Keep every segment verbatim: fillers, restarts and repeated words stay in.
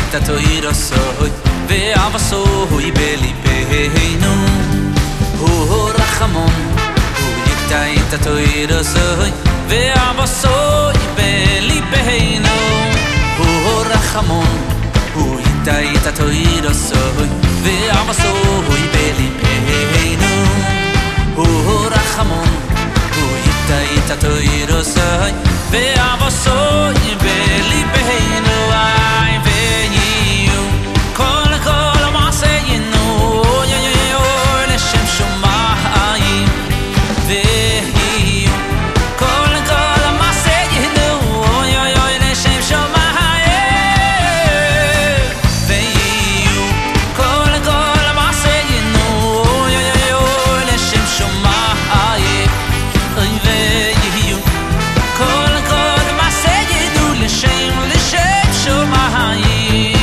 את התויר הסוי ואבסוי בליבנו הוא רחמון הוא יקטע את התויר הסוי ואבסוי בליבנו הוא רחמון הוא יקטע את התויר הסוי ואבסוי בליבנו הוא רחמון הוא יקטע את התויר הסוי ואבסוי בליבנו I veio כל כל מעשינו לשם שמיים veio כל כל מעשינו לשם שמיים veio כל כל מעשינו לשם שמיים veio כל כל מעשינו לשם לשם שמיים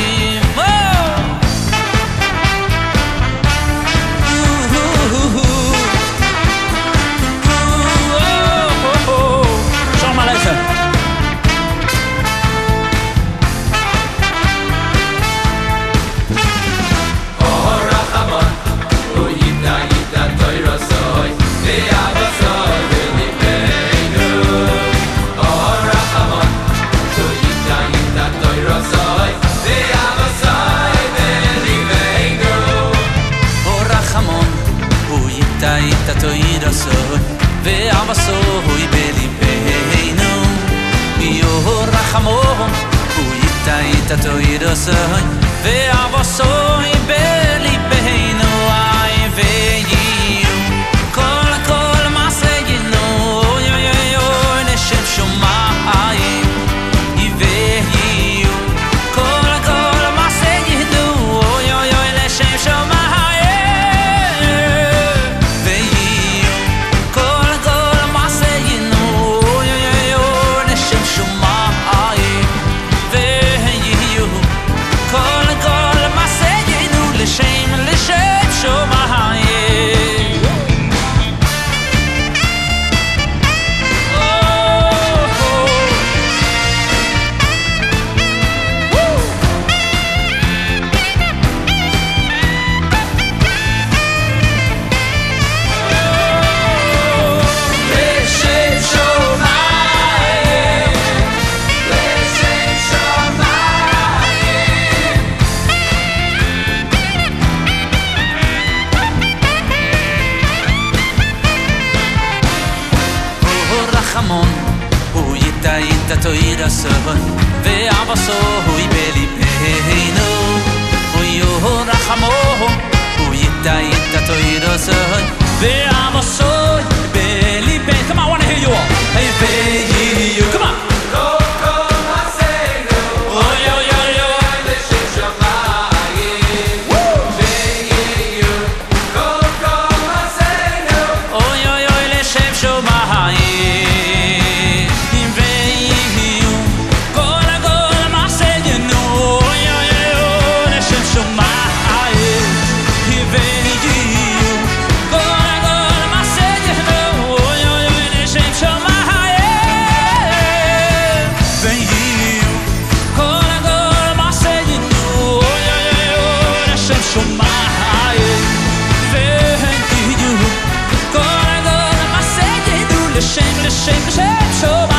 ואבסוי בליבנו יהו רחמון הוא יקטע את התויר הסוי ואבסוי בליבנו I veio כל כל מעשינו לשם שמיים veio כל כל מעשינו לשם שמיים לשם לשם שמיים הוא יקטע את התויר הסוי ואבסוי בליבנו הוא רחמון הוא יקטע את התויר הסוי ואבסוי בליבנו Come on, I want to hear you all Hey, veio Come on Shame, shame, shame, shame,